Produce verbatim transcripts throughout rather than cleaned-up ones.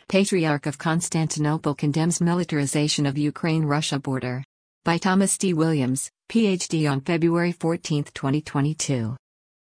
Patriarch of Constantinople condemns militarization of Ukraine-Russia border. By Thomas D. Williams, P H D on February fourteenth, twenty twenty-two.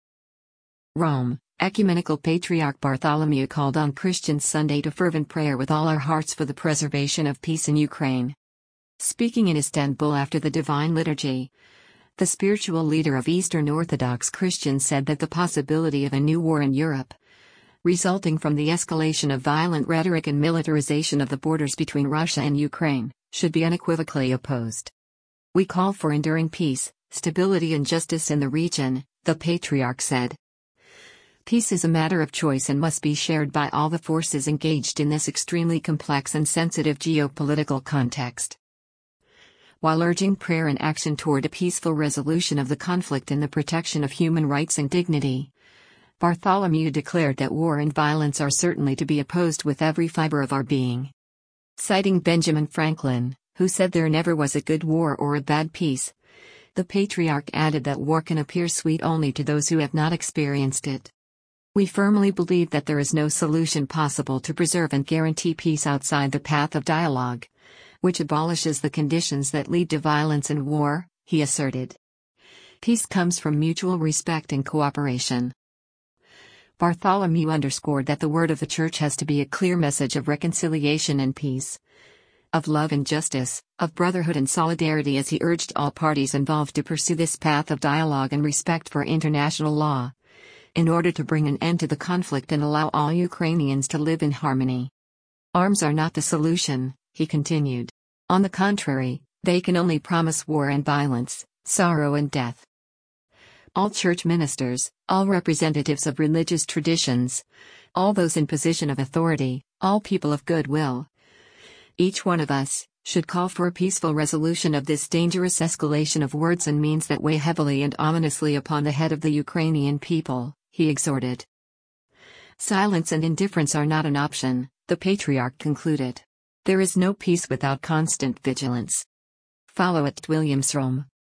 Rome, Ecumenical Patriarch Bartholomew called on Christians Sunday to fervent prayer with all our hearts for the preservation of peace in Ukraine. Speaking in Istanbul after the Divine Liturgy, the spiritual leader of Eastern Orthodox Christians said that the possibility of a new war in Europe, resulting from the escalation of violent rhetoric and militarization of the borders between Russia and Ukraine, should be unequivocally opposed. We call for enduring peace, stability and justice in the region, the Patriarch said. Peace is a matter of choice and must be shared by all the forces engaged in this extremely complex and sensitive geopolitical context. While urging prayer and action toward a peaceful resolution of the conflict and the protection of human rights and dignity, Bartholomew declared that war and violence are certainly to be opposed with every fiber of our being. Citing Benjamin Franklin, who said there never was a good war or a bad peace, the Patriarch added that war can appear sweet only to those who have not experienced it. We firmly believe that there is no solution possible to preserve and guarantee peace outside the path of dialogue, which abolishes the conditions that lead to violence and war, he asserted. Peace comes from mutual respect and cooperation. Bartholomew underscored that the word of the Church has to be a clear message of reconciliation and peace, of love and justice, of brotherhood and solidarity as he urged all parties involved to pursue this path of dialogue and respect for international law, in order to bring an end to the conflict and allow all Ukrainians to live in harmony. Arms are not the solution, he continued. On the contrary, they can only promise war and violence, sorrow and death. All church ministers, all representatives of religious traditions, all those in position of authority, all people of goodwill, each one of us, should call for a peaceful resolution of this dangerous escalation of words and means that weigh heavily and ominously upon the head of the Ukrainian people, he exhorted. Silence and indifference are not an option, the Patriarch concluded. There is no peace without constant vigilance. Follow at Williams Rome.